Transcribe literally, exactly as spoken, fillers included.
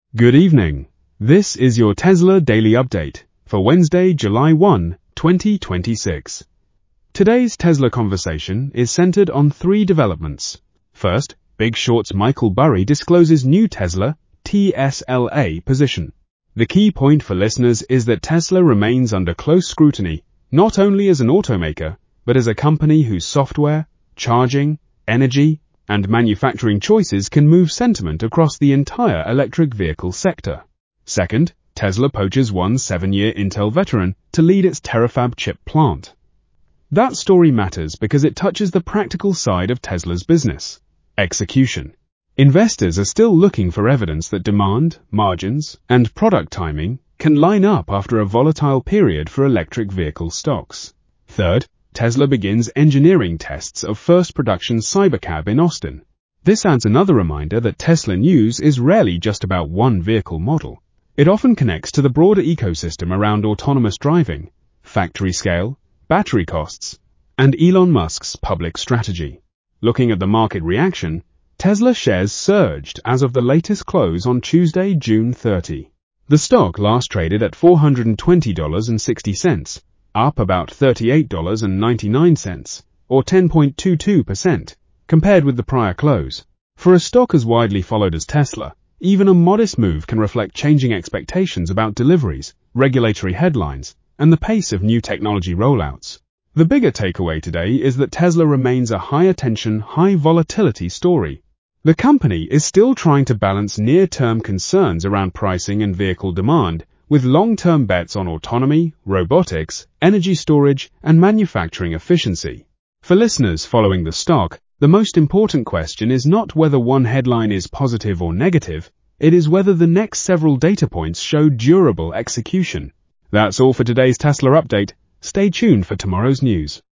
Good evening. This is your Tesla Daily Update for Wednesday, July first, twenty twenty-six. Today's Tesla conversation is centered on three developments. First, Big Short's Michael Burry discloses new Tesla T S L A position. The key point for listeners is that Tesla remains under close scrutiny, not only as an automaker, but as a company whose software, charging, energy, and manufacturing choices can move sentiment across the entire electric vehicle sector. Second, Tesla poaches one seven-year Intel veteran to lead its Terafab chip plant. That story matters because it touches the practical side of Tesla's business: execution. Investors are still looking for evidence that demand, margins, and product timing can line up after a volatile period for electric vehicle stocks. Third, Tesla begins engineering tests of first production Cybercab in Austin. This adds another reminder that Tesla news is rarely just about one vehicle model. It often connects to the broader ecosystem around autonomous driving, factory scale, battery costs, and Elon Musk's public strategy. Looking at the market reaction, Tesla shares surged as of the latest close on Tuesday, June thirtieth. The stock last traded at four hundred twenty dollars and sixty cents, up about thirty-eight dollars and ninety-nine cents, or ten point two two percent, compared with the prior close. For a stock as widely followed as Tesla, even a modest move can reflect changing expectations about deliveries, regulatory headlines, and the pace of new technology rollouts. The bigger takeaway today is that Tesla remains a high-attention, high-volatility story. The company is still trying to balance near-term concerns around pricing and vehicle demand with long-term bets on autonomy, robotics, energy storage, and manufacturing efficiency. For listeners following the stock, the most important question is not whether one headline is positive or negative, it is whether the next several data points show durable execution. That's all for today's Tesla update. Stay tuned for tomorrow's news.